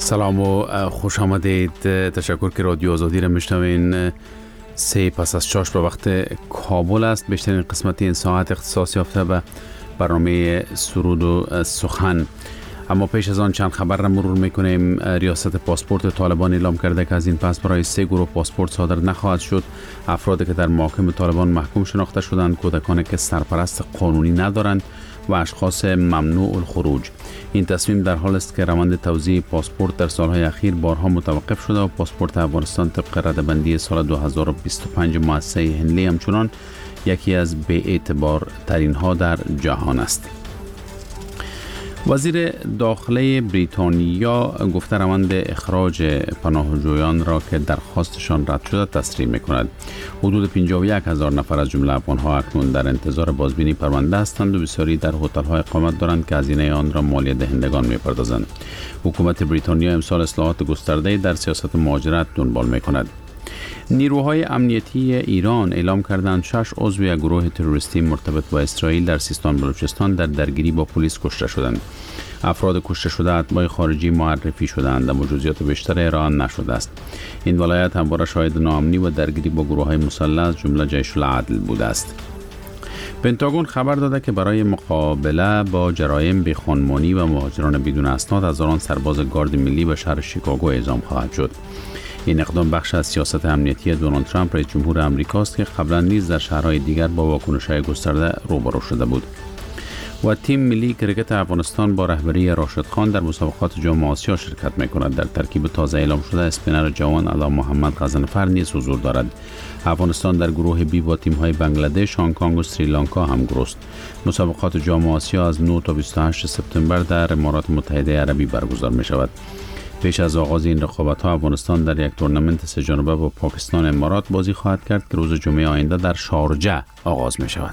سلام و خوش آمدید. تشکر که رادیو آزادی را میشنوین. 3 پس از 4 به وقت کابل است. بیشترین قسمت این ساعت اختصاص یافته به برنامه سرود و سخن. اما پیش از آن چند خبر را مرور میکنیم. ریاست پاسپورت طالبان اعلام کرده که از این پس برای 3 گروه پاسپورت صادر نخواهد شد. افرادی که در محاکم طالبان محکوم شناخته شدند، کودکانی که سرپرست قانونی ندارند و اشخاص ممنوع الخروج. این تصمیم در حال است که روند توزیع پاسپورت در سالهای اخیر بارها متوقف شده و پاسپورت افغانستان طبق رده‌بندی سال 2025 مؤسسه هنلی همچنان یکی از بی‌اعتبار ترین ها در جهان است. وزیر داخله بریتانیا گفته روند اخراج پناهجویان را که درخواستشان رد شده تسریع می‌کند. حدود 51,000 نفر از جمله افغان‌ها اکنون در انتظار بازبینی پرونده هستند و بسیاری در هتل‌ها اقامت دارند که هزینه آن را مالیه دهندگان می‌پردازند. حکومت بریتانیا امسال اصلاحات گسترده‌ای در سیاست مهاجرت دنبال می‌کند. نیروهای امنیتی ایران اعلام کردند 6 عضو یک گروه تروریستی مرتبط با اسرائیل در سیستان بلوچستان در درگیری با پلیس کشته شدند. افراد کشته شده اتباع خارجی معرفی شدند اما جزئیات بیشتر ارائه نشده است. این ولایت همواره شاهد ناامنی و درگیری با گروه‌های مسلح از جمله جیش العدل بوده است. پنتاگون خبر داده که برای مقابله با جرایم بیخانمانی و مهاجران بدون اسناد هزاران سرباز گارد ملی به شهر شیکاگو اعزام خواهد شد. این اقدام بخش از سیاست امنیتی دونالد ترامپ رئیس جمهور آمریکا است که قبلا نیز در شهرهای دیگر با واکنش‌های گسترده روبرو شده بود. و تیم ملی کرکت افغانستان با رهبری راشد خان در مسابقات جام آسیا شرکت می‌کند. در ترکیب تازه اعلام شده اسپینر جوان علا محمد غضنفر نیز حضور دارد. افغانستان در گروه بی با تیم‌های بنگلادش، هنگ کنگ و سریلانکا همگرو است. مسابقات جام آسیا از 9 تا 28 سپتامبر در امارات متحده عربی برگزار می‌شود. پیش از آغاز این رقابت‌ها افغانستان در یک تورنمنت 3 جانبه با پاکستان امارات بازی خواهد کرد که روز جمعه آینده در شارجه آغاز می‌شود.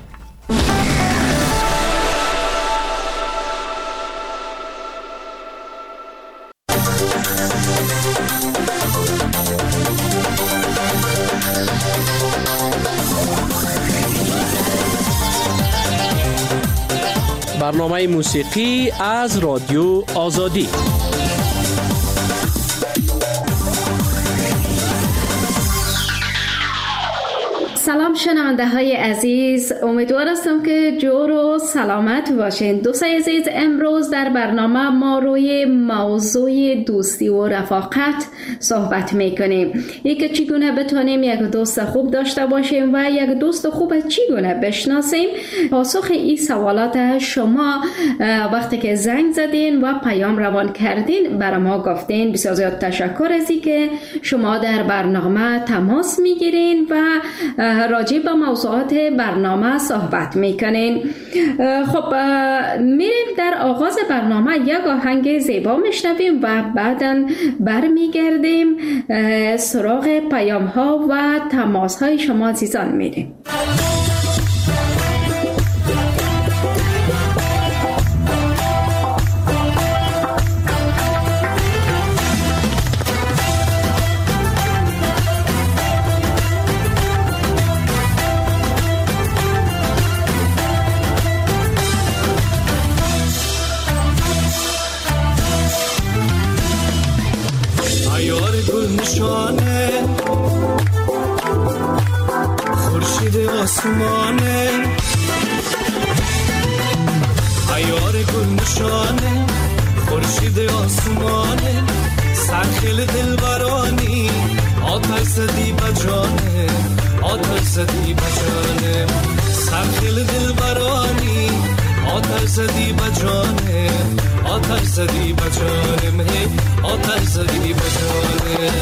برنامه موسیقی از رادیو آزادی. سلام شنونده های عزیز، امیدوار هستم که جور و سلامت باشین. دوستان عزیز، امروز در برنامه ما روی موضوع دوستی و رفاقت صحبت میکنیم. که چگونه بتونیم یک دوست خوب داشته باشیم و یک دوست خوب چگونه بشناسیم. پاسخ این سوالات شما وقتی که زنگ زدین و پیام روان کردین برای ما گفتین. بسیار زیاد تشکر از اینکه شما در برنامه تماس میگیرین و راجع به موضوعات برنامه صحبت میکنین. خب میریم در آغاز برنامه یک آهنگ زیبا میشنویم و بعداً برمیگردیم سراغ پیام ها و تماس های شما عزیزان میریم. خورشید آسمانه، عیار گل نشانه، خورشید آسمانه، سرخیل دلبرانی، آتش زدی بجانه، آتش زدی بجانه، سرخیل دلبرانی، آتش زدی بجانه، آتش زدی بجانه، آتش زدی بجانه.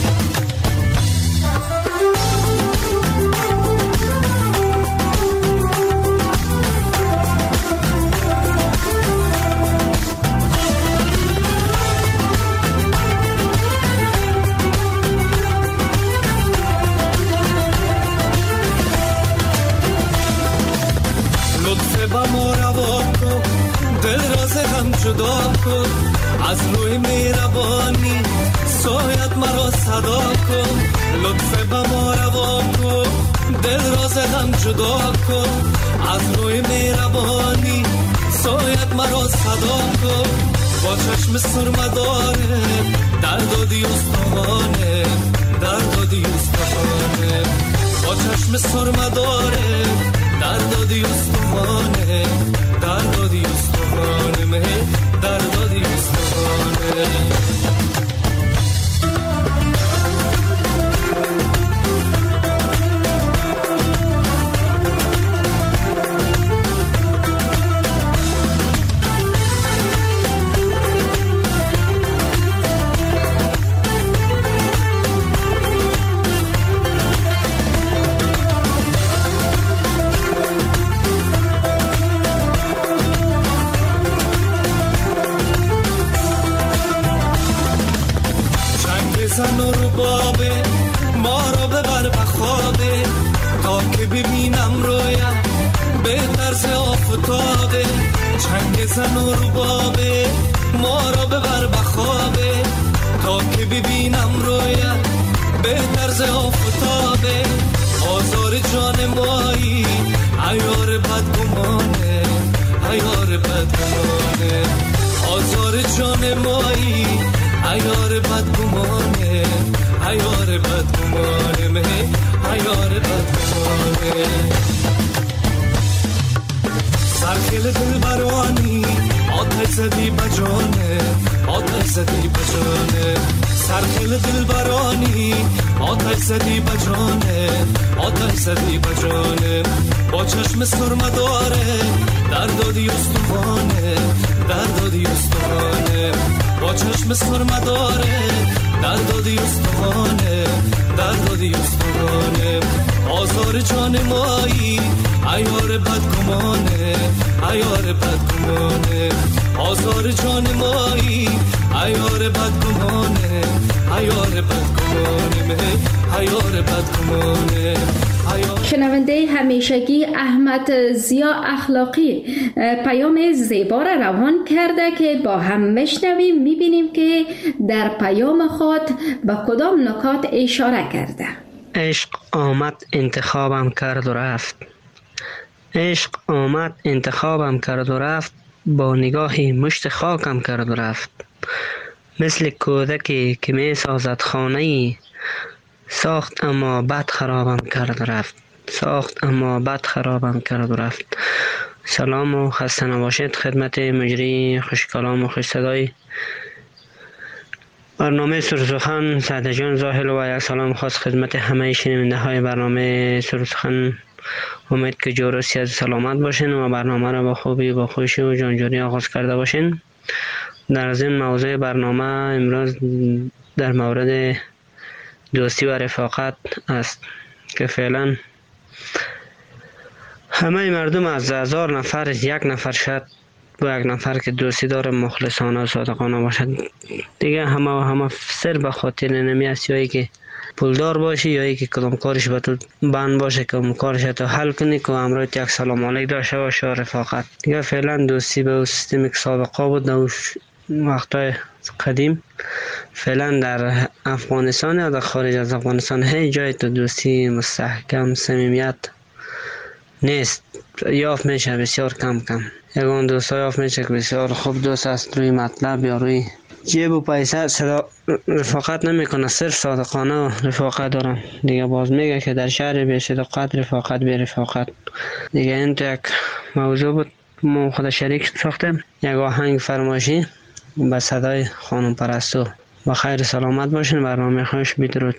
جدا کن از روی مهربانی، سایت مرا صدا کن، لطف به ما روا کن، دل راز هم جدا کن از روی مهربانی، سایت مرا صدا کن، با چشم سرمه داره دردادی استخانه دردادی استخانه با چشم سرمه داره دردادی استخانه دردادی استخانه مه دردادی استخانه زن و ربابه ما را ببر به خوابه تا که ببینم رویم به طرز آفتابه چنگ زن و ربابه ما را ببر به خوابه تا که ببینم رویم به طرز آفتابه آزار جان مایی عیار بدگمانه عیار بدگمانه آزار جان مایی عیار بدگمانه عیار بدگمانه مه عیار بدگمانه سرخیل دل برانی آتش زدی بجانه آتش زدی بجانه سرخیل دل برانی آتش زدی بجانه آتش زدی بجانه با چشم سرمه داره دردادی استخانه دردادی استخانه با چشم سرمه داره دردادی استخانه دردادی استخانه آزار جان مایی عیار بدگمانه عیار بدگمانه آزار جان مایی عیار بدگمانه عیار بدگمانه مه عیار بدگمانه. شنونده همیشگی احمد ضیا اخلاقی پیام زیبا را روان کرده که با هم میشنویم، میبینیم که در پیام خود به کدام نکات اشاره کرده. عشق آمد انتخابم کرد و رفت، عشق آمد انتخابم کرد و رفت، با نگاهی مشت خاکم کرد و رفت. مثل کودکی که می سازد خانه‌ای، ساخت اما بد خرابم کرد و رفت، ساخت اما بد خرابم کرد و رفت. سلام و خسته نباشید خدمت مجری خوش کلام و خوش صدای برنامه سرسخن سعد جان زاهل و یک سلام خاص خدمت همه شنونده های برنامه سرسخن. امید که جور و صحت سلامت باشین و برنامه را با خوبی با خوشی و جانجوری آغاز کرده باشین. در از این موضوع برنامه امروز در مورد دوستی و رفاقت است که فعلا همه مردم از 1000 نفر یک نفر شد با یک نفر که دوستی داره مخلصانه و صادقانه باشد دیگه. همه سر به خاطر نمی است، یا که پولدار باشی یا که کدام کارش به تو بند باشه که اون کارش تو حل کنی که امروز یک سلام علیک داشته باشه و رفاقت دیگه. فعلا دوستی به سیستمی که سابقه بود در وقتای قدیم، فعلا در افغانستان یا در خارج از افغانستان هیچ جای تو دوستی مستحکم صمیمیت نیست، یافت میشه بسیار کم کم. یگان دوست ها یافت میشه که بسیار خوب دوست است، روی مطلب یا روی جیب و پیسه رفاقت نمیکنه، صرف صادقانه و رفاقت دارم دیگه. باز میگه که در شهر بی صداقت رفاقت بی رفاقت دیگه. این تو یک موضوع بود ما خود شریک ساختم، یک آهنگ فرمایشی به صدای خانم پرستو. با خیر سلامت باشین، برنامه خوش، بدرود.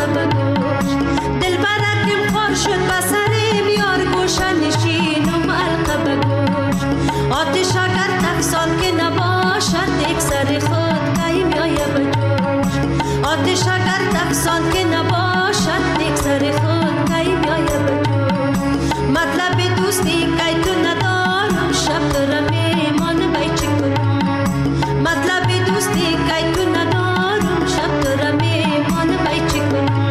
مرقب گوش دل برکم خور شد بسرم یار گوشه نشین و مرقب گوش آتش اگر تفسان که نباشد یک سر خود کهی میایه بجوش آتش اگر تفسان که نباشد یک سر خود کهی میایه بجوش مطلب دوستی که تو ندارم شب دارم ایمان بای چی کنم مطلب دوستی که تو ندارم شب دارم ایمان بای چی کنم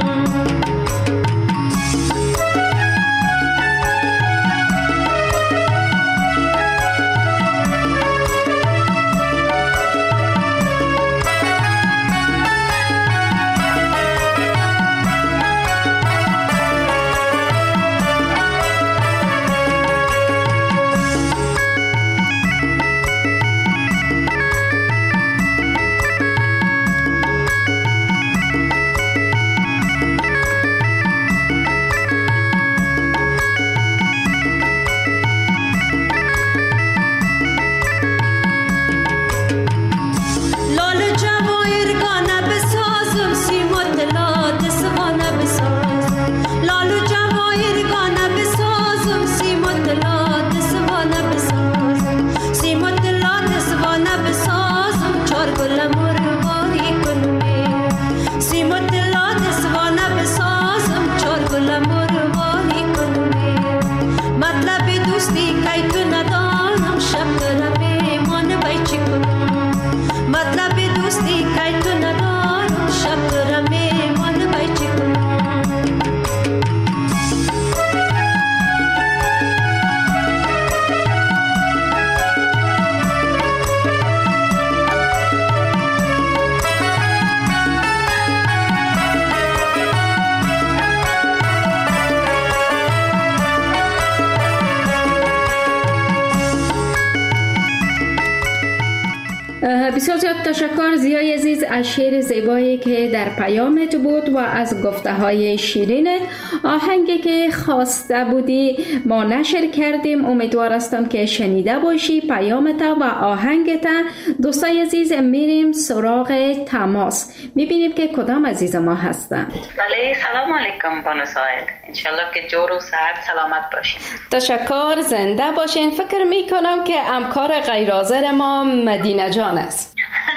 بسیار زیاد تشکر زیای عزیز از شعر زیبایی که در پیامت بود و از گفته های شیرینت. آهنگی که خواسته بودی ما نشر کردیم، امیدوار هستم که شنیده باشی پیامت و آهنگت. دوستای عزیز میریم سراغ تماس، میبینیم که کدام عزیز ما هستند. بله، سلام علیکم بانو ساید، انشالله که جور و صحت سلامت باشین. تشکر، زنده باشین. فکر میکنم که همکار غیر حاضر ما مدینه جان است.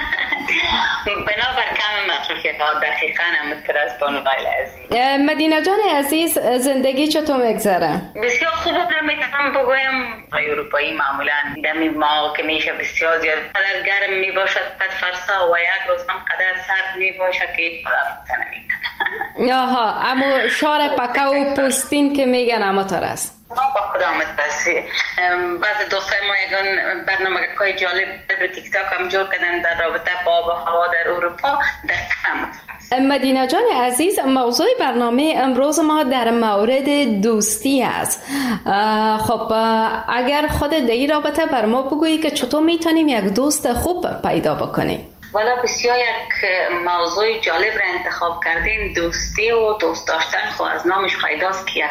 بنابر کم مصروفیت ها دقیقا همونطور از بانو غیل عزیز. مدینه جان عزیز، زندگی چطور میگذره؟ بسیار خوب میتونم بگویم. اروپایی معمولا دمی ما که میشه بسیار زیاد قدر گرم میباشد قد فرسا و یک روز هم قدر سرد میباشد که خدا نمیکنه. آها، اما شار پکه و پوستین که میگن اما تر است. با خدا متبسی. بعض دوستای ما یکان برنامه که جالب در تیک تاک هم جور کردن در رابطه با آب و هوا در اروپا در مدینه جان عزیز، موضوع برنامه امروز ما در مورد دوستی است. خب اگر خود در این رابطه بر ما بگویی که چطور میتونیم یک دوست خوب پیدا بکنیم؟ والا بسیار یک موضوع جالب را انتخاب کردین. دوستی و دوست داشتن خب از نامش پیداست که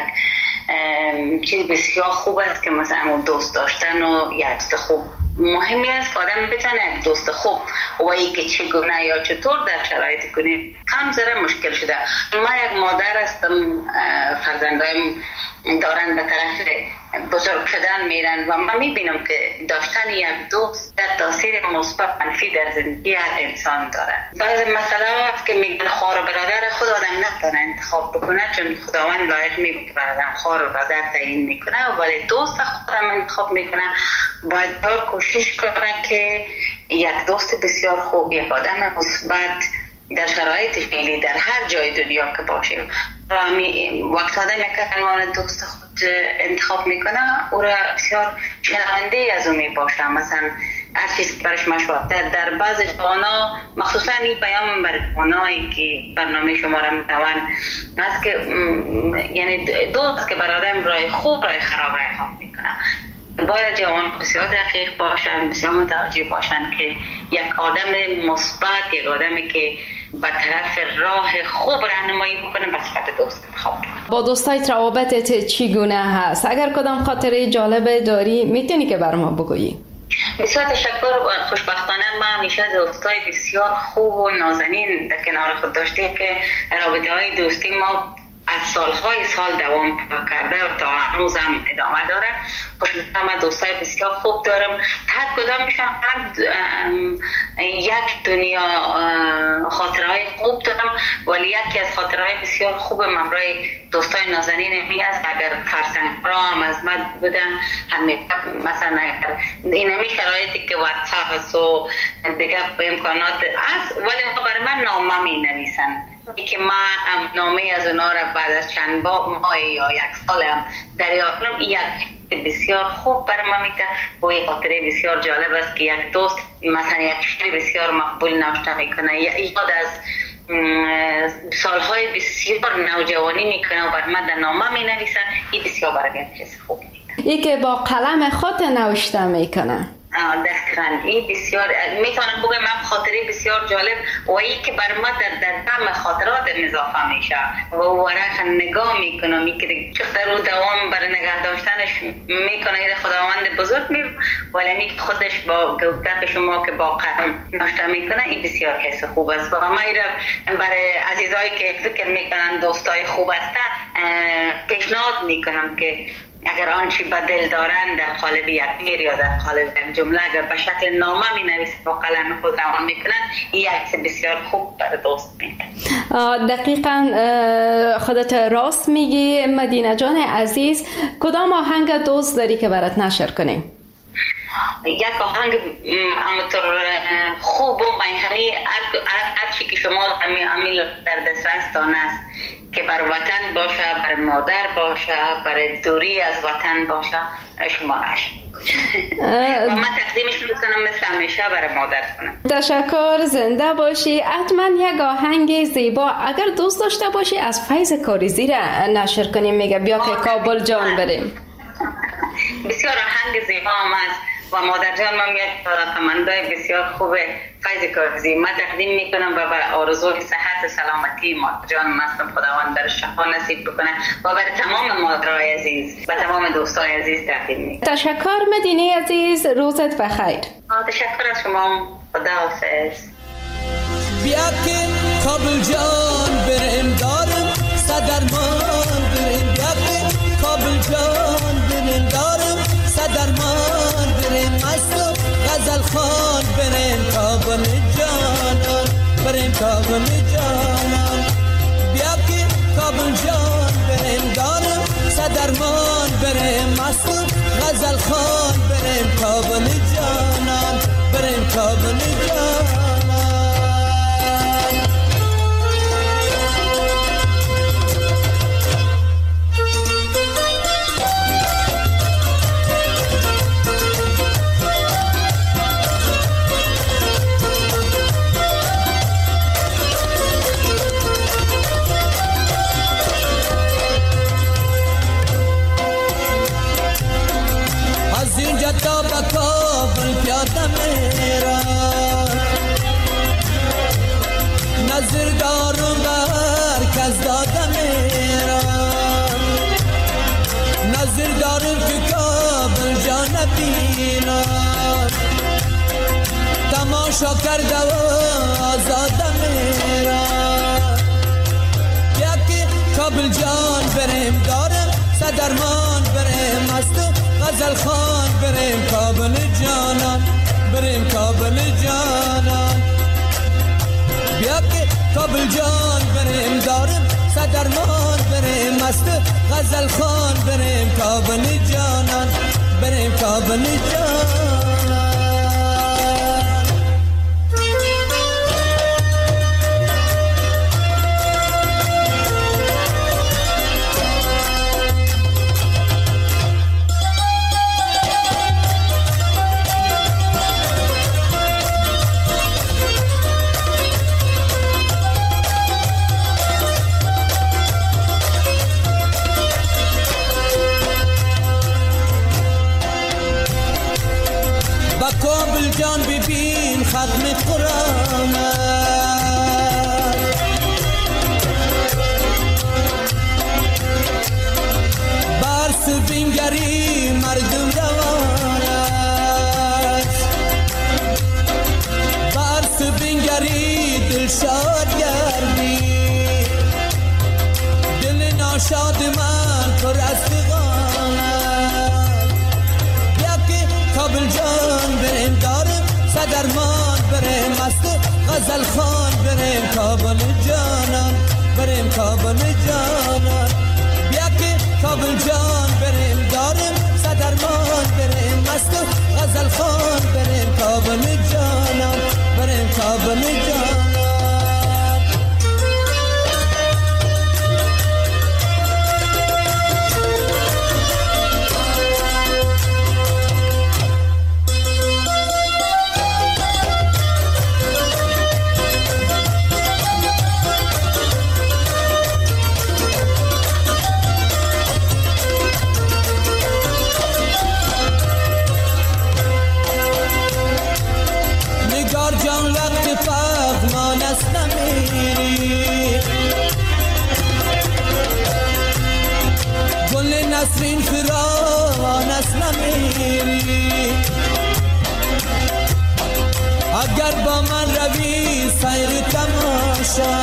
یک چیز بسیار خوب است که مثلا دوست داشتن و یک دوست خوب مهمی است که آدم بتونه یک دوست خوب و ای که چگونه یا چطور در شرایط کنه کم ذره مشکل شده. ما یک مادر هستم، فرزندایم دارن به طرف بزرگ شدن میرن و من میبینم که داشتن یک دوست در تاثیر مثبت منفی در زندگی هر انسان داره. بعضی مسئله هست که میگن خواهر و برادر خود آدم نتونه انتخاب بکنه، چون خداوند لایق میگه برادر خواهر و برادر تعیین میکنه، ولی دوست خودم انتخاب میکنه. باید کوشش کنه که یک دوست بسیار خوب، یک آدم مثبت در شرایط فعلی در هر جای دنیا که باشیم وقت آدم یک عنوان دوست خود انتخاب میکنه او را بسیار شنونده از اون میباشه. مثلا هر چیز برش مشورت در بعض جوانا، مخصوصا این پیام بر جوانایی که برنامه شما را میتوان است که یعنی دوست که برادرم رای خوب رای خراب رای خواب میکنه. باید جوان بسیار دقیق باشن، بسیار متوجه باشن که یک آدم مثبت، یک آدمی که به طرف راه خوب راهنمایی بکنه به صفت دوست انتخاب کنه. با دوستایت روابطت چگونه هست؟ اگر کدام خاطره جالب داری میتونی که بر ما بگویی؟ بسیار تشکر. خوشبختانه ما همیشه دوستای بسیار خوب و نازنین در کنار خود داشتیم که رابطه های دوستی ما از سالهای سال دوام کرده و تا هنوز هم ادامه داره. خوشبختانه دوستای بسیار خوب دارم، هر کدامشان یک دنیا خاطرهای خوب دارم، ولی یکی از خاطرهای بسیار خوب ممرای دوستای نازنین می است. اگر فرسنگ را هم از من بودن مثلا اینمی شرایطی که واتساپ است و دیگه امکانات است، ولی برای من نامه می نویسن که ما نامه از اونا را بعد از چند ماه یا یک سال هم دریافت کنم. یک بسیار خوب برای ما میده و یک خاطره بسیار جالب است که یک دوست مثلا یک شعر بسیار مقبول نوشته میکنه، یاد از سالهای بسیار نوجوانی میکنه و برای من در نامه می نویسن. این بسیار برای من چیز خوب میده. ای که با قلم خود نوشته میکنه. دقیقاً این بسیار میتونم بگم من خاطره بسیار جالب و این که بر ما در دم خاطرات اضافه میشه و ورق نگاه میکنم که چقدر رو دوام برای نگه داشتنش میکنه. این خداوند بزرگ ولی این خودش با گفتن شما که با قلم نوشته میکنه، این بسیار حس خوب است. و ما برای عزیزایی که فکر میکنن دوستای خوب هستن پیشنهاد میکنم که اگر آنچه به دل دارند در قالب یک میر یا در قالب جمله اگر به شکل نامه می نویسند با قلم خود روان میکنند، این عکس بسیار خوب برای دوست میده. دقیقاً خودت راست میگی مدینه جان عزیز. کدام آهنگ دوست داری که برات نشر کنیم؟ یک آهنگ همونطور خوب و میهنی هر چی که شما امیل در دسترستان است که بر وطن باشه، بر مادر باشه، بر دوری از وطن باشه، شمارش و من تقدیمش میکنم مثل همیشه برای مادر کنم. تشکر، زنده باشی. حتما یک آهنگ زیبا اگر دوست داشته باشی از فیض کاریزی را نشر کنیم. میگه بیا که کابل جان بریم. بسیار آهنگ زیبا هم است و مادر جان من یک رقمندای بسیار خوب فیض کاریزی من تقدیم میکنم و برای آرزوی صحت و سلامتی مادر جان مستم خداوند در شفا نصیب بکنه و برای تمام مادرای عزیز و تمام دوستای عزیز تقدیم میکنم. تشکر مدینه عزیز، روزت بخیر. تشکر از شما، خداحافظ. بیا که کابل جان بریم دارم صدرمان بریم، بیا که کابل جان بریم دارم صدرمان بریم، مست و غزل خان بریم کابل جانان، بریم کابل جانان. بیا که کابل جان بریم دارم صدرمان بریم، مست و غزل خان بریم کابل جانان، بریم کابل جانان. تا به کابل پیاده میرم، نظر دارم بر کس داده میرم، نظر دارم که کابل جان بینم، تماشا کرده و آزاده میرم. یکی کابل جان بریم دارم صدرمان بریم، مست غزل خان بریم کابل جانان، بریم کابل جانان. بیا که کابل جان بریم دارم صدرمان بریم، مست غزل خان بریم کابل جانان، بریم کابل جانان. شاد من پر از فغانت بیا که کابل جان بریم دارم صدرمان بریم مست غزل خان بریم کابل جانان بریم کابل جانان بیا که کابل جان بریم دارم صدرمان بریم مست غزل خان بریم کابل جانان بریم کابل جانان نسرین فراوان است نمیری اگر با من روی سیر تماشا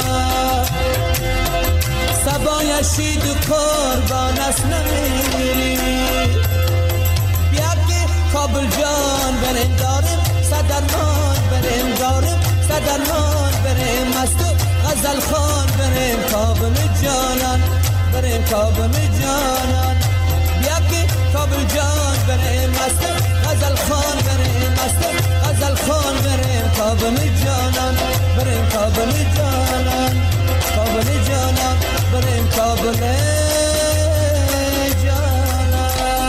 سبایشید قربان است نمیری بیا که کابل جان بریم دارم صدرمان بریم دارم صدرمان بریم مست غزل خان بریم کابل جانان بریم کابل جانان بیا که کابل جان بریم مست غزل خان بریم مست غزل خان بریم کابل جانان بریم کابل جانان کابل جانان بریم کابل جانان.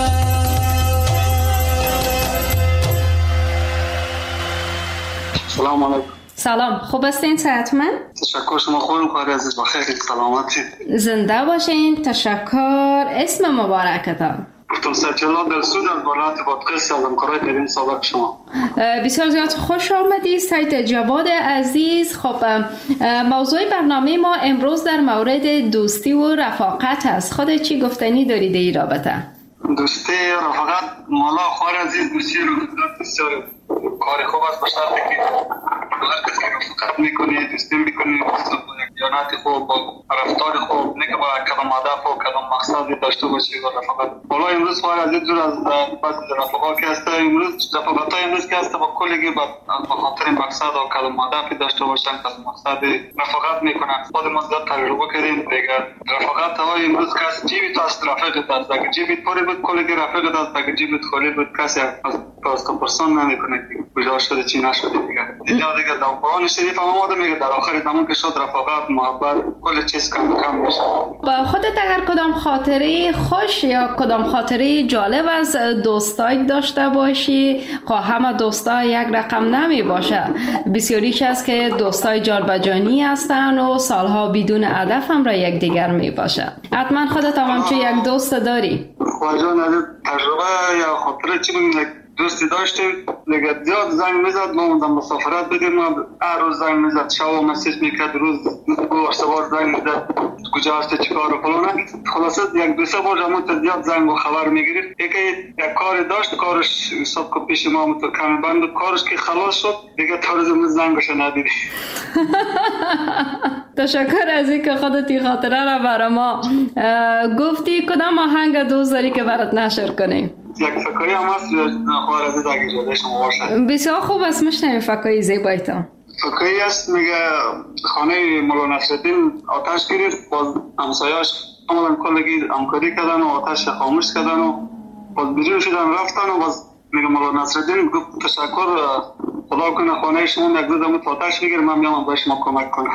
سلام علیکم. سلام، خوب هستین؟ صحتمند؟ تشکر، شما خوبین؟ کاری عزیز بخیر، سلامتی. زنده باشین. تشکر. اسم مبارکتان؟ دکتر سجلال دلسود از ولایت بادغیس از همکارای در این سابق شما. بسیار زیاد خوش آمدید سایت جواد عزیز. خب موضوع برنامه ما امروز در مورد دوستی و رفاقت است. خودت چی گفتنی دارید این رابطه؟ دوستی رفاقت مالا خوار عزیز دوستی رو بسیار کار خوب است، به شرطی که هر کسی که رفاقت میکنی دوستی میکنی دیانت خوب با رفتار خوب نه که با کدام هدف و کدام مقصدی داشته باشی و رفاقت. حالا امروز خوار عزیز دور از بعض رفاقات که هست، امروز رفاقت های امروز که هست با کلگی به خاطر مقصد و کدام هدفی داشته باشن کدام مقصدی رفاقت میکنن. خود ما زیاد تجربه کردیم دیگه. رفاقت های امروز که هست جیبی تو است رفیقت است، اگه جیبی پره بود کلگی رفیقت است، اگه جیبی خالی بود کسی از پرسان نمیکنه کجا شده چی نشده دیگه. دیگه در قرآن شریف هم آمده میگه در آخر زمان که شد رفاقت محبت کل چیز کم میشه. با خودت اگر کدام خاطره خوش یا کدام خاطره جالب از دوستای داشته باشی، همه دوستا یک رقم نمی باشه، بسیاریش هست که دوستای جانبجانی هستن و سالها بدون هدف هم را یک دیگر می باشه. حتما خودت هم چه یک دوست داری؟ خواجان از تجربه یا خاطره چی بگیم، دوستی داشتیم دیگه زیاد زنگ میزد، ما اونجا مسافرت بدیم، هر روز زنگ میزد، شب مسیج میکرد، روز دو سه بار زنگ میزد کجا هستی چیکار و فلان. خلاصه یک دو سه بار همون زیاد زنگ و خبر میگرفت. یک کاری داشت، کارش حساب که پیش ما تو کمی بند، کارش که خلاص شد دیگه تا روز زنگش ندیدی. تشکر از اینکه خودت این خاطره را برای ما گفتی. کدام آهنگ دوست داری که برات نشر کنیم؟ یک فکایی هم هست خوار عزیز اگه جاده شما باشه. بسیار خوب است، میشنویم فکایی زیبایتان. فکایی هست میگه خانه مولا نصرالدین آتش گرفت، باز همسایه‌اش آمدن کلگی همکاری کردن و آتش خاموش کردن و باز بیرون شدن رفتن و باز میگه مولا نصرالدین گفت تشکر، خدا کنه خانه شما یک روز هم آتش بگیر، من میام با شما کمک کنم.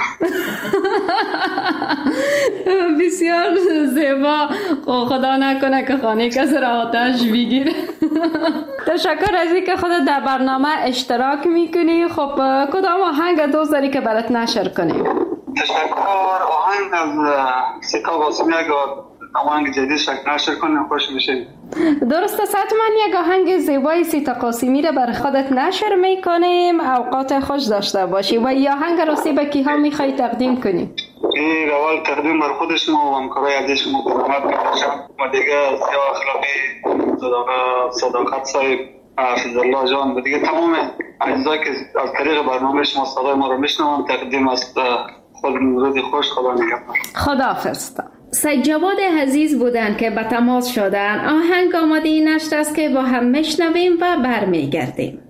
بسیار زیبا. خدا نکنه که خانه کسی را آتش بگیره. تشکر از اینکه خودت در برنامه اشتراک میکنی. خب کدام آهنگ دوست داری که برات نشر کنیم؟ تشکر. آهنگ از سیتا قاسمی اگه آهنگ جدید شکل نشر کنیم خوش میشه. درسته، من یک آهنگ زیبای سیتا قاسمی را برای خودت نشر میکنیم. اوقات خوش داشته باشی. و یا آهنگ راستی به کی ها میخوای تقدیم کنیم؟ این اول تقدیم بر خود شما و همکارای عزیز شما خدمت میکنم و دیگه سیاه اخلاقی صداقت صاحب حافظ الله جان و دیگه تمام اجزایی که از طریق برنامه شما صدای ما رو میشنوم تقدیم است. خود روز خوش، خدا نگهدار. خداحافظ. سید جواد عزیز بودن که به تماس شدن. آهنگ آماده این نشت است که با هم میشنویم و برمیگردیم.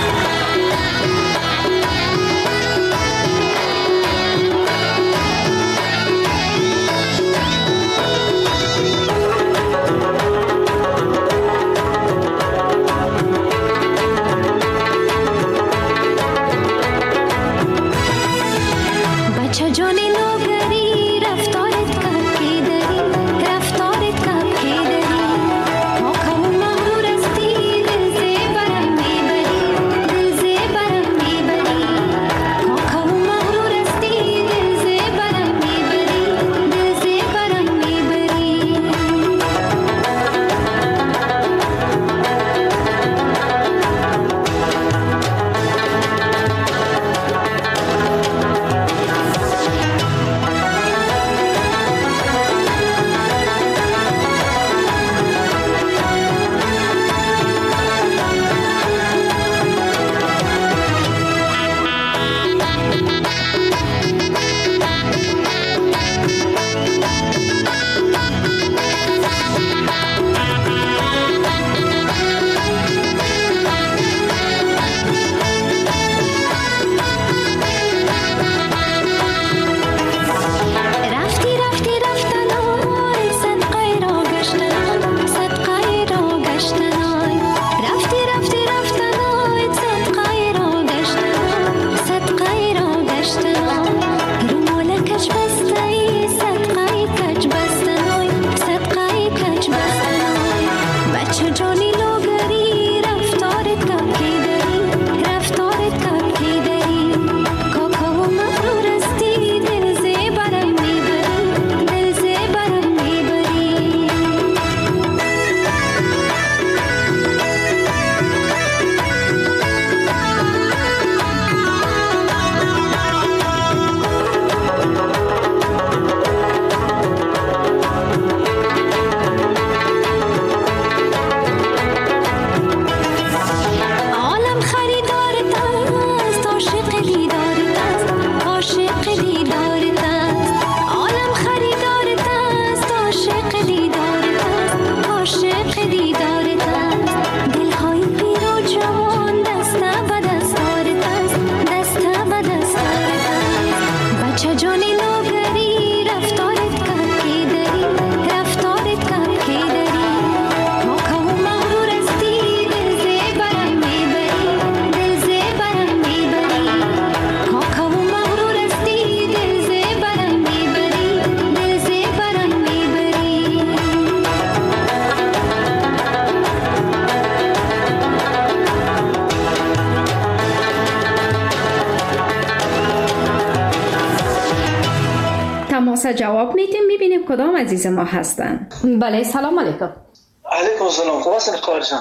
جواب میدیم، میبینیم کدام عزیز ما هستن. بله، سلام علیکم. علیکم سلام. خوب هستین خواهرشان؟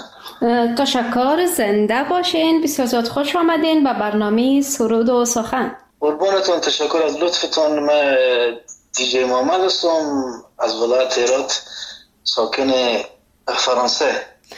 تشکر، زنده باشین. بسیار زیاد خوش آمدین به برنامه سرود و سخن. قربانتون، تشکر از لطفتون. من دیجی محمد هستم از ولایت هرات، ساکن فرانسه.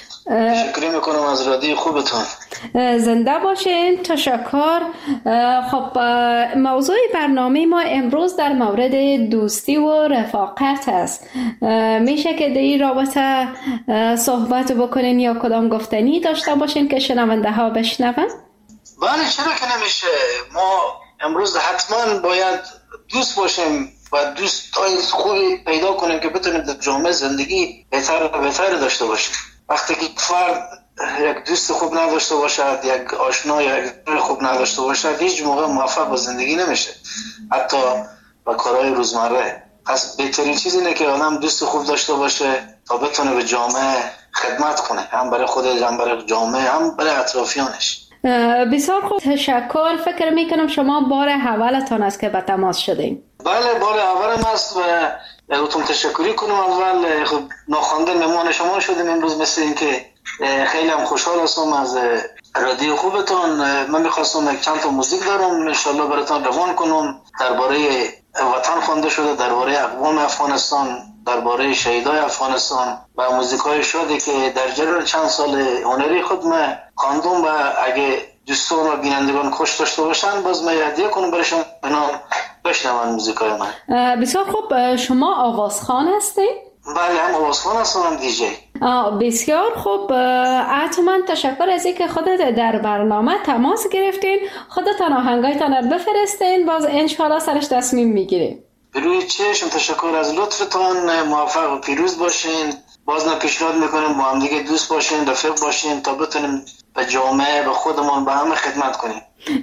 تشکر میکنم از رادیو خوبتون. زنده باشین. تشکر. خب، موضوع برنامه ما امروز در مورد دوستی و رفاقت است. میشه که در این رابطه صحبت بکنین یا کدام گفتنی داشته باشین که شنونده ها بشنون؟ بله، چرا که نمیشه. ما امروز حتما باید دوست باشیم و دوستای خوبی پیدا کنیم که بتونیم در جامعه زندگی بهتر داشته باشیم. وقتی که فرد یک دوست خوب نداشته باشد، یک آشنا یا یک خوب نداشته باشد، هیچ موقع موفق به زندگی نمیشه، حتی با کارهای روزمره. پس بهترین چیز اینه که آدم دوست خوب داشته باشه تا بتونه به جامعه خدمت کنه، هم برای خودش، هم برای جامعه، هم برای اطرافیانش. بسیار خوب، تشکر. فکر میکنم شما بار اولتان است که به تماس شدین. بله، بار اولم است و ازتون تشکری کنم. اول خب ناخوانده مهمان شما شدیم امروز، مثل این که خیلی هم خوشحال هستم از رادیو خوبتون. من میخواستم یک چند تا موزیک دارم انشالله براتون روان کنم، درباره وطن خوانده شده، درباره اقوام افغانستان، درباره شهیدای افغانستان و موزیکای شادی که در جریان چند سال هنری خود من خواندم و اگه دوستان و بینندگان خوش داشته باشن باز من هدیه کنم برایشون. اینا بشنون موزیکای من. بسیار خوب. شما آوازخوان هستید؟ بله، هم آوازخوان هستم هم دیجی. بسیار خوب. حتما تشکر از اینکه خودت در برنامه تماس گرفتین. خودتان آهنگایتان رو بفرستین، باز انشالله سرش تصمیم میگیریم. بروی چشم، تشکر از لطفتان. موفق و پیروز باشین. باز پیشنهاد میکنیم با هم دیگه دوست باشین، رفیق باشین تا بتونیم به جامعه، به خودمون، به همه خدمت کنیم.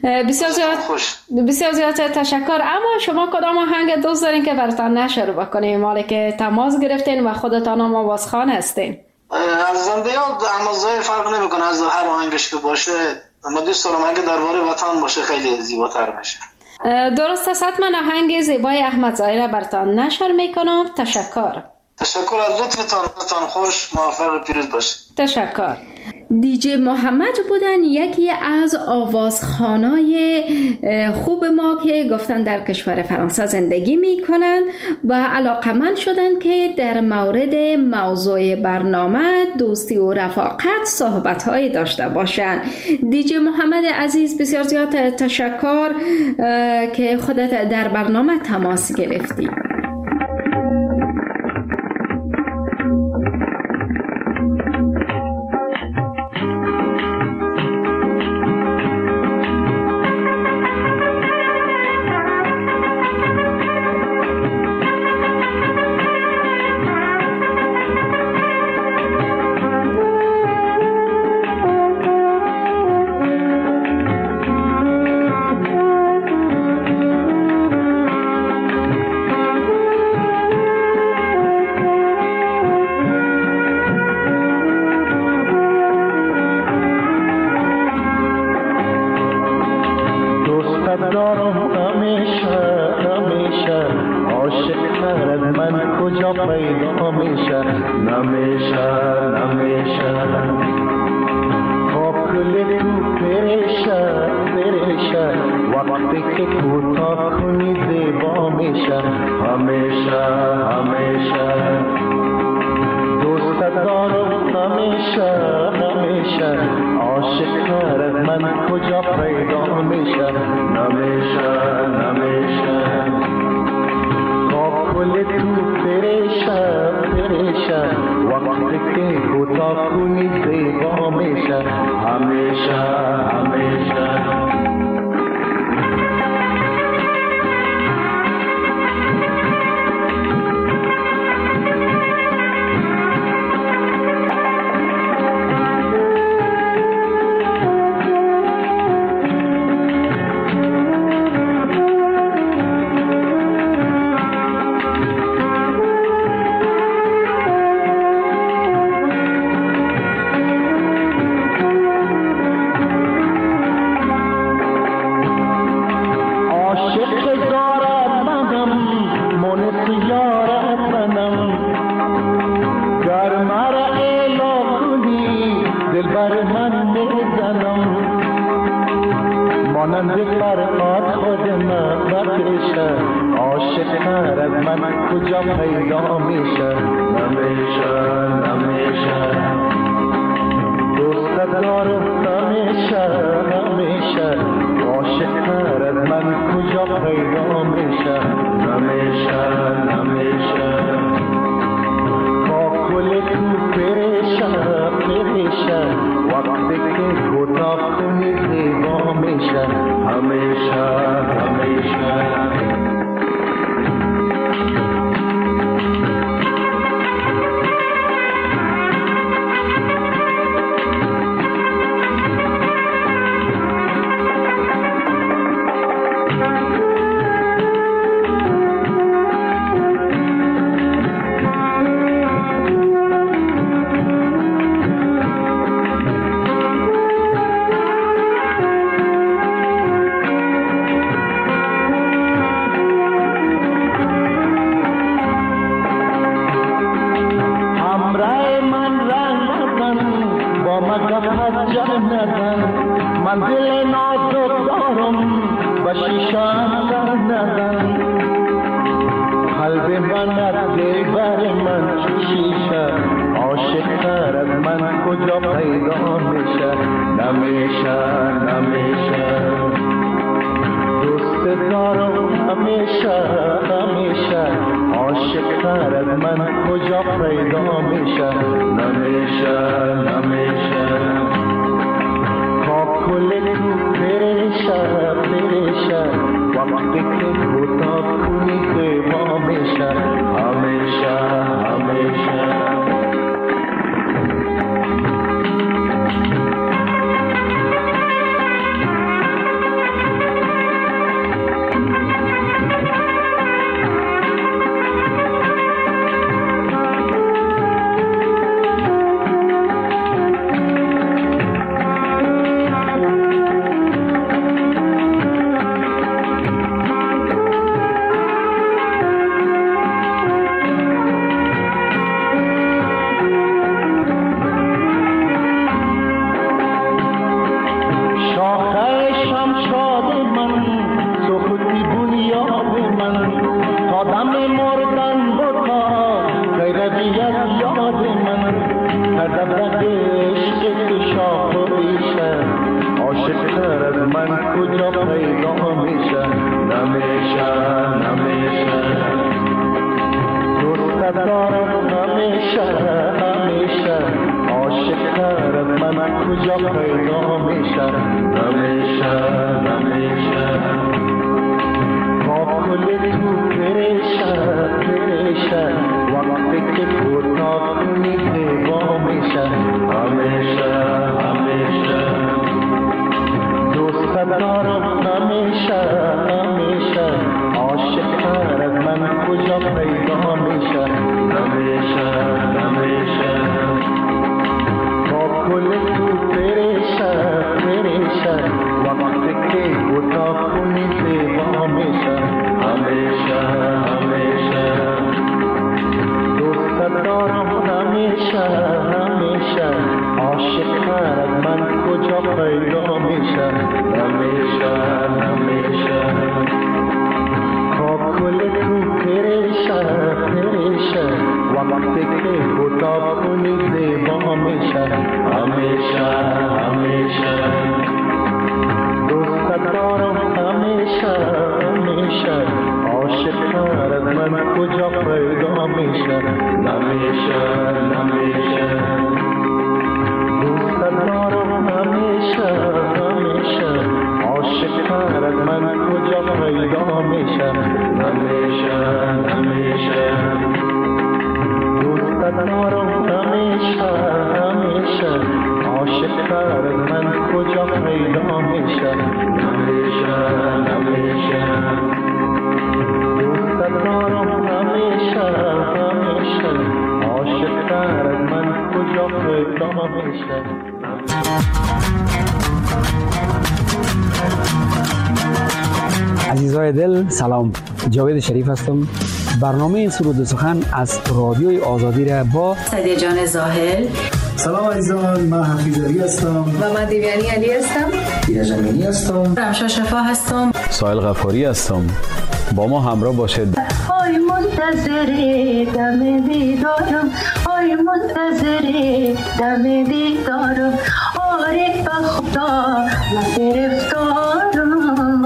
بسیار زیاد تشکر. اما شما کدام آهنگ دوست دارین که براتان نشر بکنیم، مالی که تماس گرفتین و خودتان هم آوازخوان هستین؟ از زنده یاد احمدزاده فرق نمیکنه، از هر آهنگش که باشه. ما دوست دارم اگه درباره وطن باشه خیلی زیباتر بشه. درست است. حتما آهنگ زیبای احمدزاده را براتان نشر میکنم. تشکر از لطفتان. خوش، موفق و پیروز باشه. تشکر. دیجی محمد بودن، یکی از آوازخوانای خوب ما که گفتن در کشور فرانسه زندگی میکنن و علاقمند شدن که در مورد موضوع برنامه دوستی و رفاقت صحبت‌های داشته باشن. دیجی محمد عزیز، بسیار زیاد تشکر که خودت در برنامه تماس گرفتی. دارم همیشه همیشه عاشق تر از من کجا پیدا میشه نمیشه نمیشه تا کل تو پریشه پریشه وقتی که بوتا کنی زیبا میشه همیشه همیشه عزیزای دل سلام، جاوید شریف هستم. برنامه سرود و سخن از رادیوی آزادی را با سعدیه جان زاهل. سلام عزیزان، من حفیظ علی هستم و من دیویانی علی هستم. دینا جمیلی هستم. رمشا شفا هستم. سایل غفاری هستم. با ما همراه باشید. آی منتظر دم دیدارم، آی منتظر دم دیدارم، آره به خدا من گرفتارم.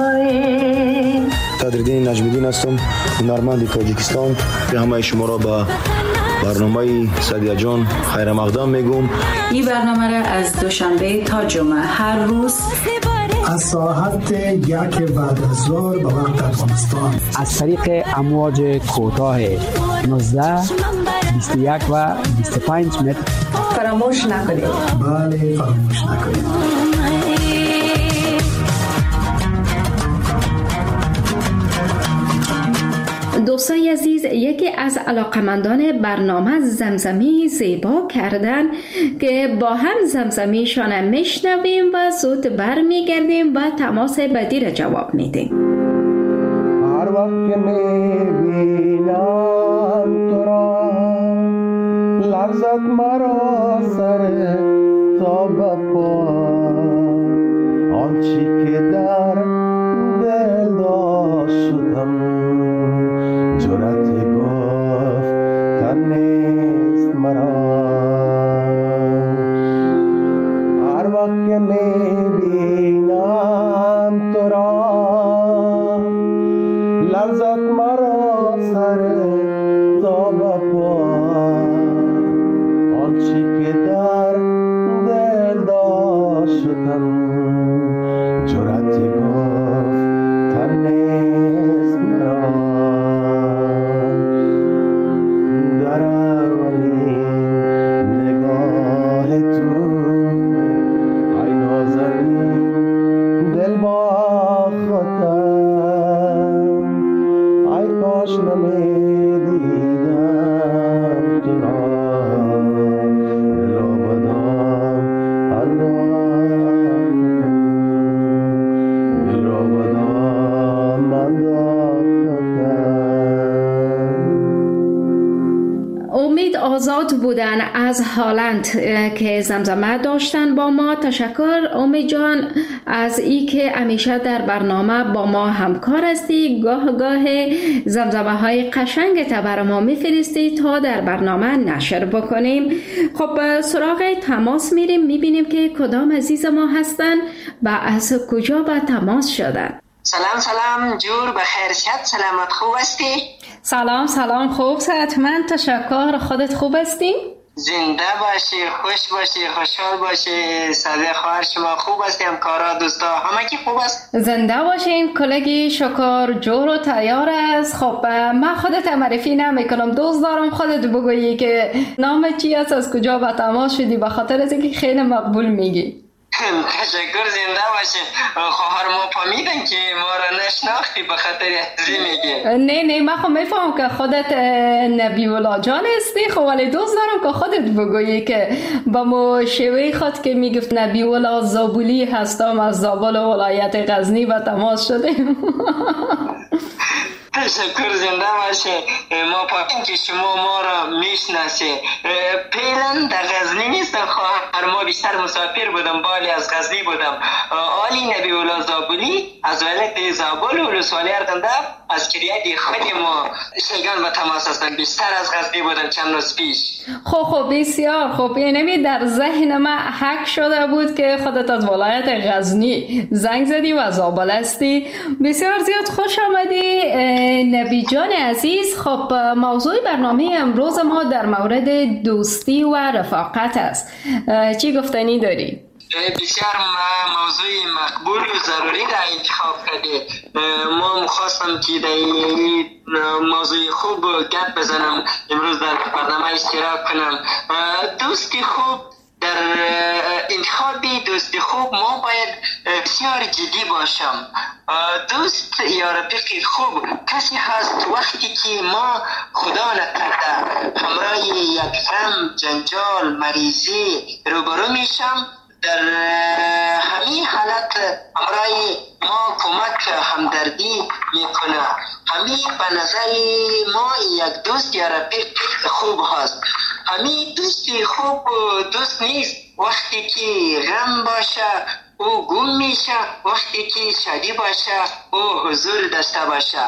صدرالدین نجمیدین هستم، هنرمند تاجیکستان. به همه شما را به برنامه سعدیه جان خیر مقدم میگم. این برنامه را از دوشنبه تا جمعه هر روز از ساعت 1 بعد از ظهر به وقت افغانستان از طریق امواج کوتاه 19 21 و 25 متر فراموش نکنید. بله، فراموش نکنید. دوستای عزیز، یکی از علاقمندان برنامه زمزمی زیبا کردن که با هم زمزمیشان میشنویم و زود برمیگردیم و تماس بعدی را جواب میدیم. هر وقت که میبینم تو را لرزد مرا سر تا به پا، آنچی که در دل داشتم جرأت گفتن نیست مرا. هر وقت که میبینم تو را امید آزاد بودن از هالند که زمزمه داشتن با ما. تشکر امید جان از ای که همیشه در برنامه با ما همکار هستی. گاه زمزمه های قشنگ تا برای ما میفرستی تا در برنامه نشر بکنیم. خب سراغ تماس میریم، میبینیم که کدام عزیز ما هستن و از کجا به تماس شدن. سلام جور بخیر شد. سلامت خوب هستی؟ سلام خوب صحتمند تشکر. خودت خوب هستی؟ زنده باشی، خوش باشی، خوشحال باشی. صدای خواهر شما خوب هستی؟ همکارا دوستا همه کی خوب است؟ زنده باشین. کلگی شکر جور و تیار است. خب من خودت معرفی نمیکنم، دوست دارم خودت بگویی که نام چی است، از کجا به تماس شدی، به خاطر از اینکه خیلی مقبول میگی. تشکر. زنده باشین. خواهر ما فهمیدن که ما را نشناختی به خاطر ازی میگی. نه من خب میفهم که خودت نبی الله جان هستی، خب ولی دوست دارم که خودت بگویی که با مو شوی خود که میگفت نبی الله زابلی هستم، از زابل ولایت غزنی به تماس شدیم. تشکر. زنده باشه. ما فهمیدیم که شما ما را میشناسی. فعلا در غزنی نیستم خواهر، ما بیشتر مسافر بودم، بالی از غزنی بودم. آلی نبی الله زابلی از ولایت زابل ولسوالی اردنده از کریه خود ما شیگان به تماس هستن. بیشتر از غزنی بودم چند روز پیش. خب بسیار خوب. یعنی در ذهن من حک شده بود که خودت از ولایت غزنی زنگ زدی و زابل هستی. بسیار زیاد خوش آمدی نبی جان عزیز. خب موضوع برنامه امروز ما در مورد دوستی و رفاقت است. چی گفتنی داری؟ بسیار موضوع مقبول و ضروری را انتخاب کردی. ما خواستم که در موضوع خوب گپ بزنم، امروز در برنامه اشتراک کنم. دوستی خوب، در انتخاب دوستی خوب ما باید بسیار جدی باشم. دوست یا رفیق خوب کسی هست وقتی که ما خدا نکرده همراه یک غم، جنجال، مریضی روبرو میشم، در همین حالت همراه ما کمک همدردی میکنه. همین به نظر ما یک دوست یا رفیق خوب هست. همین دوستی خوب دوست نیست وقتی که غم باشه او گم میشه، وقتی که شادی باشه او حضور داشته باشه.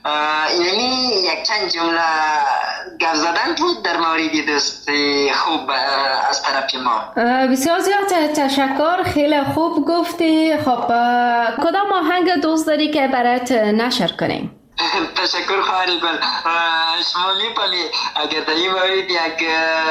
یعنی یک چند جمله گفت زدن بود در مورد دوست خوب از طرف ما. بسیار زیاد تشکر، خیلی خوب گفتی. خب کدام آهنگ دوست داری که برات نشر کنیم؟ تشکر خواهری گل. شما می‌فهمی اگر در این مورد یک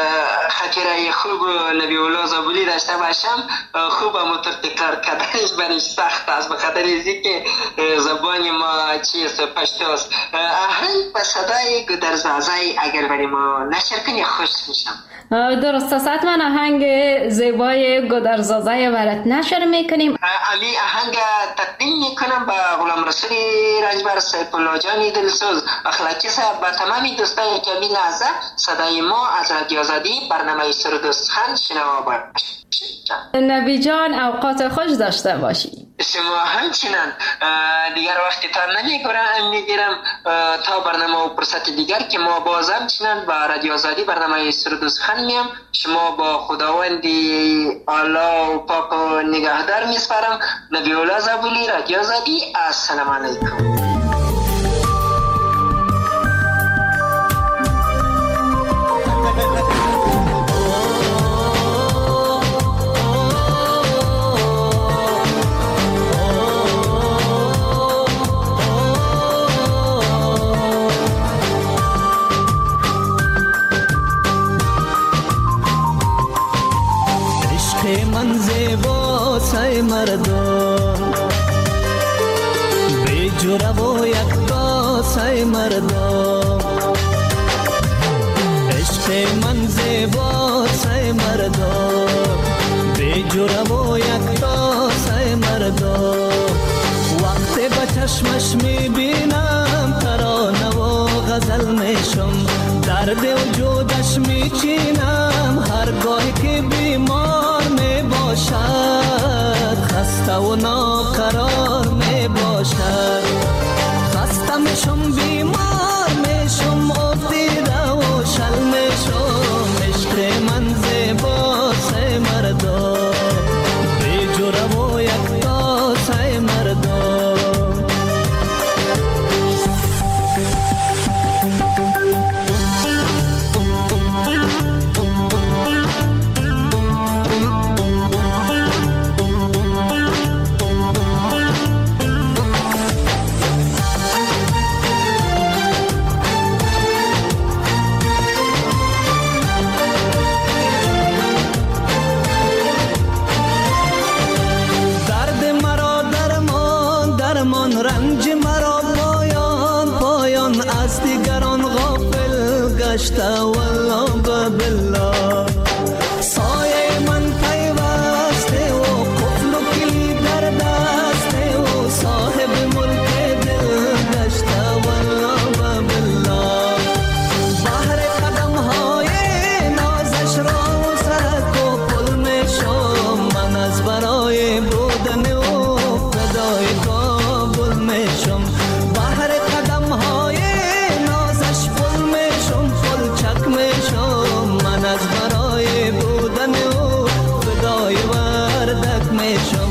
خاطره خوب نبی الله زابلی داشته باشم، خوب اما تکرار کردنش برایش سخت است به خاطر اینکه که زبان ما چیست، پشتو است. آهنگ به صدای گودرزازای اگر برای ما نشر کنی خوش میشم. درست است، من آهنگ زیبای گودرزازای برات نشر میکنیم. علی آهنگ تقدیم میکنم به غلام رسول رنجبر سیف الله جانی دلسوز اخلاقی صاحب، با تمامی دوستای کمی لحظه صدای ما از رادیو آزادی برنامه سردوستخان شنوا باش. نبی جان اوقات خوش داشته باشی. شما همچنان. دیگر وقتی تا نمیگیرم تا برنامه و فرصت دیگر که ما باز همچنان با رادیو آزادی برنامه سردوستخان میم. شما با خداوندی الله و پاک و نگهدار میسپارم. نبی الله زابلی، رادیو آزادی. السلام علیکم. من زیبا سای مردم بی جوره و یکتا سای مردم، عشق من زیبا سای مردم بی جوره و یکتا سای مردم. وقتی به چشمش میبینم ترانه و غزل میشم، درد وجودش میچینم هرگاهی که بیمار باشد، خسته و ناقرار می باشد. خسته میشم بیمار میشم افتیده و شل میشم. والله بالله سایه من پیوسته و قفل و کلید در دسته و صاحب ملک دل گشته والله بالله بحر قدم های نازش را سرک و پل میشم من از برای بودن و فدای کابل میشم بحر قدم های نازش پل میشم پل چک میشم من از برای بودن و فدای وردک میشم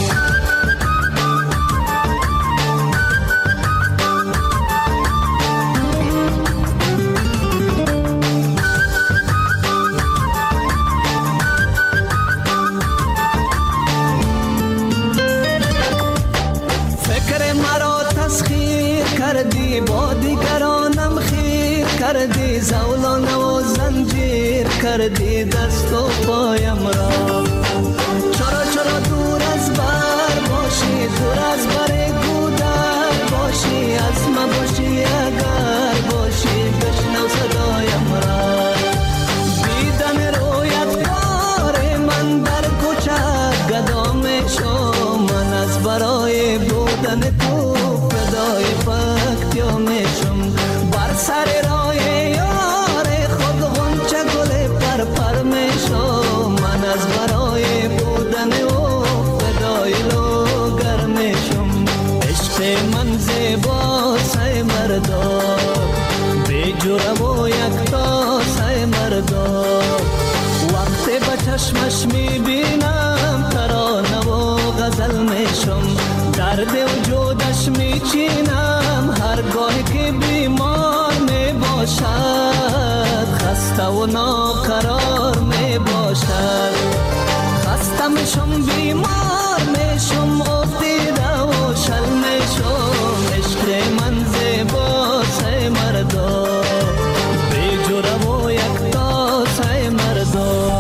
فکر مرا تسخیر کردی با دیگرانم خیر کردی زولان و زنجیر کردی دست و پایم را چرا چرا دور از بر باشی دور از بر گودر باشی از ما باشی اگر باشی بشنو صدایم را دیدن رویت کار من در کوچه گدا میشم من از برای بودن تو فدای پکتیا میشم بر سر راه یار خود غنچه گل پر پر میشم من از برای بودن او فدای لوگر میشم عشق من زیبا سای مردا بی جرم و یکتا سای مردا وقتی به چشمش میبینم ترانه و غزل میشم درد وجودش میچینم هرگاه که بیمار میباشد خسته و ناقرار میباشد خسته میشم بیمار میشم افتیده و شل میشم عشق من زیبا سای مردا بی جرم و یکتا سای مردا.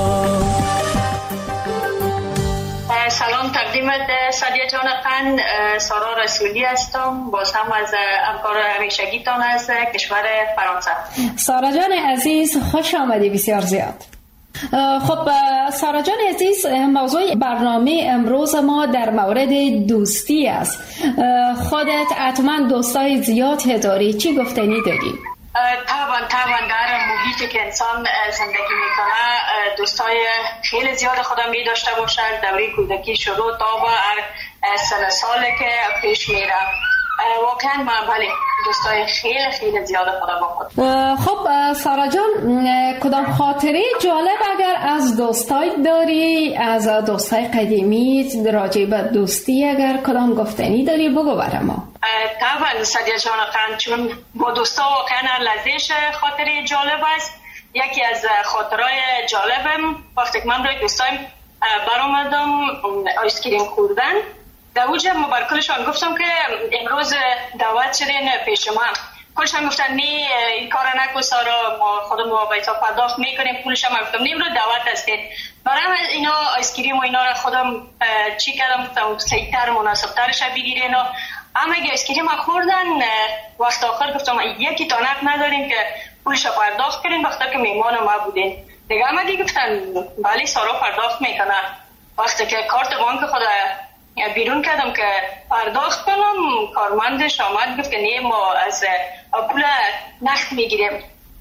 سلام تقدیمت سادیا جان خان، سارا رسولی هستم، باز هم از همکار همیشگیتان از کشور فرانسه. سارا جان عزیز خوش آمدی بسیار زیاد. خب سارا جان عزیز، موضوع برنامه امروز ما در مورد دوستی است. خودت حتما دوستای زیاد داری، چی گفتنی داری؟ طبعا در محیطی که انسان زندگی میکنه دوستای خیلی زیاد خودم می داشته باشد. دوره کودکی شروع تا به هر سن ساله که پیش میره واقعا من بله دوستای خیلی زیاد خودم با خود. خب سارا جان، کدام خاطره جالب اگر از دوستای داری، از دوستای قدیمی راجع به دوستی اگر کدام گفتنی داری بگو برام. طبعا سادیا جان خان، چون با دوستا واقعا لذیذ خاطره جالب است. یکی از خاطرهای جالبم وقتی که من روی دوستایم برآمدم آیسکریم خوردن، در اوجه ما بر کلشان گفتم که امروز دعوت شدین پیش من. کلشان گفتن نه این کار نکن سارا، ما خودمون بیتا پرداخت میکنیم پولش. من گفتم نه امروز دعوت هستید. برای اینا آیسکریم و اینا را خودم چی کردم، گفتم سریعتر مناسبترش بگیرین. اما اگه آیسکریم خوردن وقت آخر گفتم یکی تانک نداریم که پولش پرداخت کنین وقتی که میمان ما بودین. دیگه اما دیگه گفتن بله سارا پرداخت میکنه. وقتی که کارت بانک خود بیرون کردم که پرداخت کنم، کارمندش آمد گفت که نه ما از پول نقد میگیریم.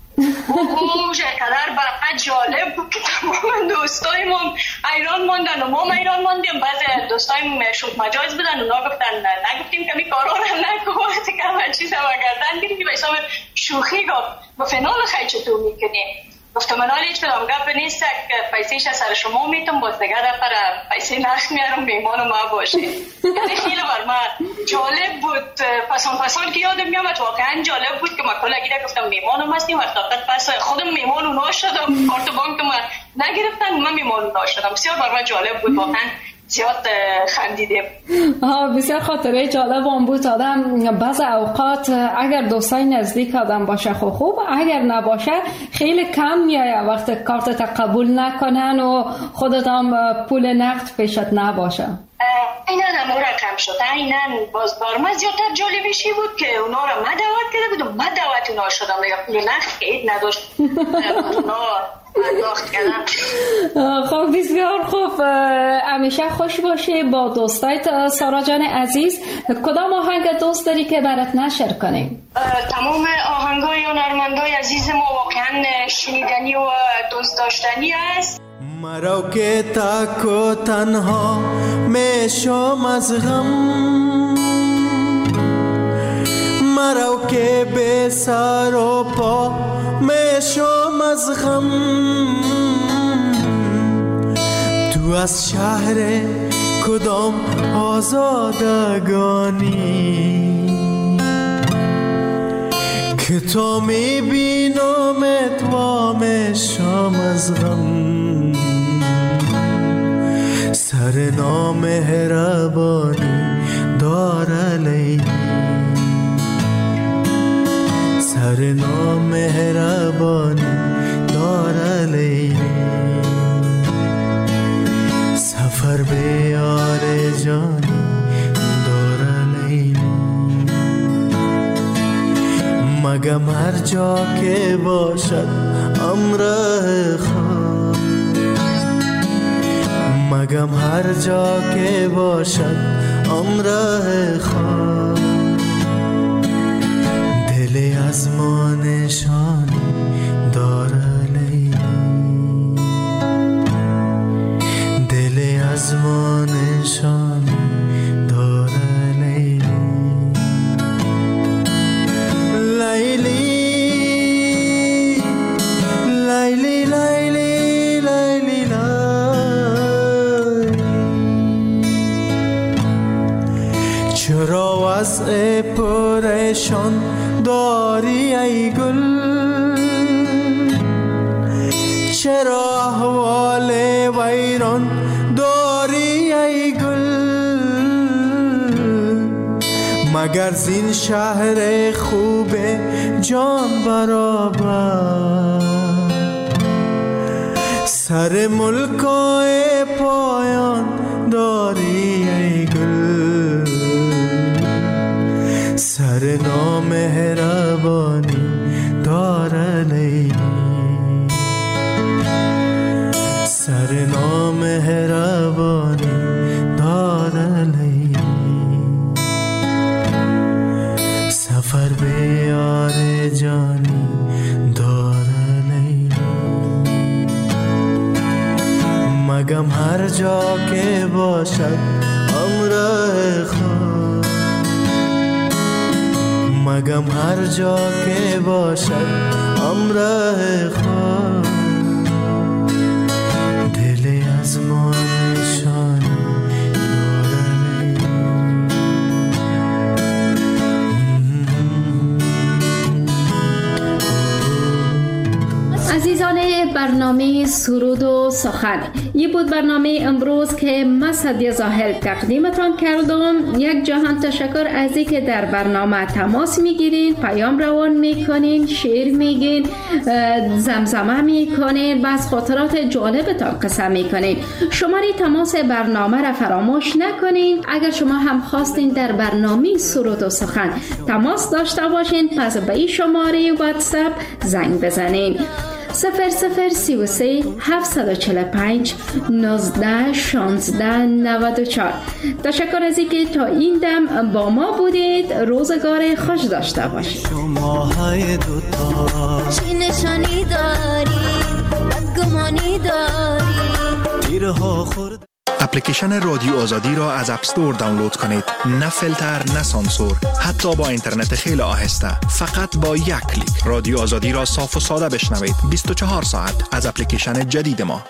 اوه قدر برای جالب بود که تمام دوستایم ایران ماندن و ما ایران ماندیم. بعضی دوستایم شوخ مجاز بودن، اونا گفتن نگفتیم که می کارا رو نکن وقتی که همه چیز رو گردن گیریم به حساب شوخی گفت فنال خیلی چطور میکنیم. گفتم من حالی هیچ کدام گپ نیست که پیسیش از سر شما میتونم باز نگه دفعه پیسی نخ میارم میمان ما باشه. یعنی خیلی بر من جالب بود. پسان که یادم میامد واقعا جالب بود که ما کلا گیره گفتم میمانم هستیم وقت پس خودم میمان اونا شدم، کارت بانک ما نگرفتن من میمان اونا شدم. بسیار بر من جالب بود، واقعا زیاد خندیدیم. بسیار خاطره جالب هم بود. آدم بعض اوقات اگر دوستای نزدیک آدم باشه خوب، اگر نباشه خیلی کم میایه وقت کارت قبول نکنن و خودت هم پول نقد پیشت نباشه. اینا هم رقم شد. اینا باز برام زیادتر جالبیشی بود که اونا را من دعوت کرده بودم، من دعوت اونا شدم یا نه خیلی نداشت اونا داخت کردم. خب بسیار خوب، همیشه خوش باشه با دوستایت. سارا جان عزیز، کدام آهنگ دوست داری که برات نشر کنیم؟ تمام آهنگای هنرمندای عزیز ما واقعا شنیدنی و دوست داشتنی است. مرا که تک و تنها میشم از غم، مرا که به سر و پا میشم از غم، تو از شهر کدام آزادگانی که تو میبینمت و میشم از غم، سر نامهربانی داره لیلی، سر نامهربانی داره لیلی، سفر به یار جانی داره لیلی، مگم هر جا که باشد امره خواه، مگم هر جا که باشد امره خواه، دل از ما نشانی داره لیلی، دل از ما نشانی داره لیلی، لیلی لیلی لیلی لیلی لیلی، چرا وضع پریشان داری ای گل، چرا احوال ویران داری ای گل، مگر زین شهر خوب جان برابر، سر ملکای پایان داری ای گل، سر نامهربانی داره لیلی، سر نامهربانی داره لیلی، سفر به یار جانی داره لیلی، مگم هر جا که باشد امره خواه، مگم هر جا که باشد امره خواه، دل از ما نشانی داره لیلی. عزیزان برنامه سرود و سخن، یه بود برنامه امروز که من سعدیه زاهل تقدیمتان کردم. یک جهان تشکر از این که در برنامه تماس میگیرین، پیام روان میکنین، شعر میگین، زمزمه میکنین، بعض خاطرات جالبتان قصه میکنین. شماره تماس برنامه را فراموش نکنین. اگر شما هم خواستین در برنامه سرود و سخن تماس داشته باشین، پس به این شماره واتساپ زنگ بزنین: 0033 745 19 16 94. تشکر از اینکه تا این دم با ما بودید. روزگار خوش داشته باشید. شماهای دوتا چی نشانی داری، بدگمانی داری، تیرها خورد. اپلیکیشن رادیو آزادی را از اپ استور دانلود کنید. نه فیلتر، نه سانسور، حتی با اینترنت خیلی آهسته. فقط با یک کلیک رادیو آزادی را صاف و ساده بشنوید. 24 ساعت از اپلیکیشن جدید ما.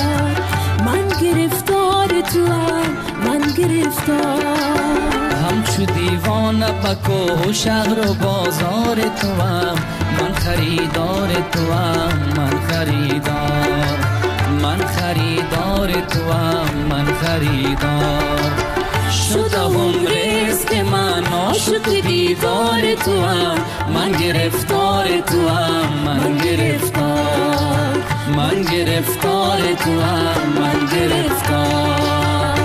من گرفتار چو دیوانه بکو شهر و بازار تو هم، من خریدار تو هم، من خریدار، من خریدار تو هم، من خریدار. شدم رزق من عاشق دیدار تو هم، من گرفتار تو هم، من گرفتار، من گرفتار تو هم، من گرفتار.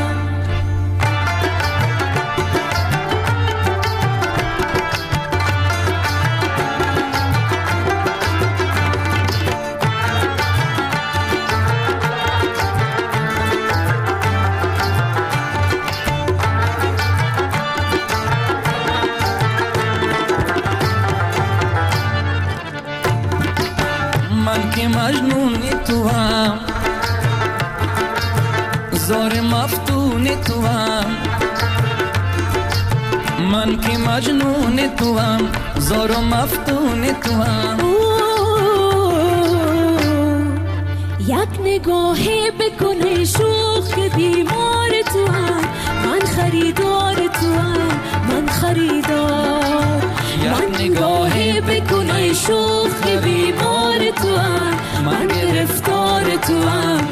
من که مجنون تو هم، زار مفتون تو هم، من که مجنون تو هم، زار و مفتون تو هم. یک نگاهی بکنه شوخ بیمار تو هم، من خریدار تو هم، من خریدار. یک نگاهی بکنه شوخ بیمار تو هم، من گرفتار تو هم.